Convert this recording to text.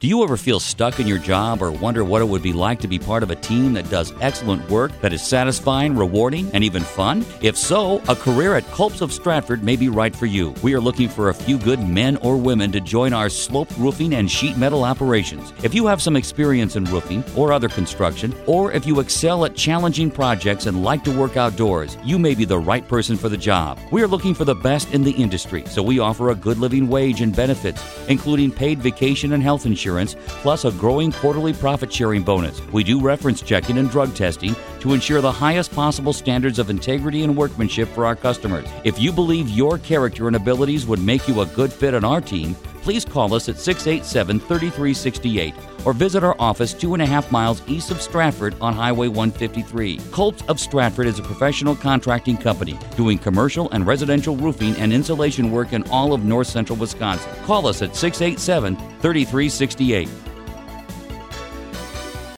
Do you ever feel stuck in your job or wonder what it would be like to be part of a team that does excellent work that is satisfying, rewarding, and even fun? If so, a career at Culps of Stratford may be right for you. We are looking for a few good men or women to join our sloped roofing and sheet metal operations. If you have some experience in roofing or other construction, or if you excel at challenging projects and like to work outdoors, you may be the right person for the job. We are looking for the best in the industry, so we offer a good living wage and benefits, including paid vacation and health insurance, plus a growing quarterly profit-sharing bonus. We do reference checking and drug testing to ensure the highest possible standards of integrity and workmanship for our customers. If you believe your character and abilities would make you a good fit on our team, please call us at 687-3368 or visit our office 2.5 miles east of Stratford on Highway 153. Culps of Stratford is a professional contracting company doing commercial and residential roofing and insulation work in all of north central Wisconsin. Call us at 687-3368.